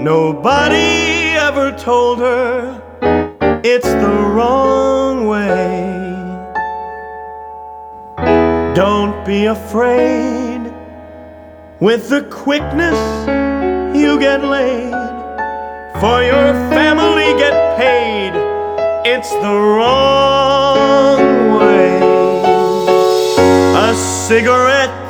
Nobody ever told her it's the wrong way. Don't be afraid. With the quickness you get laid, for your family get paid. It's the wrong way. A cigarette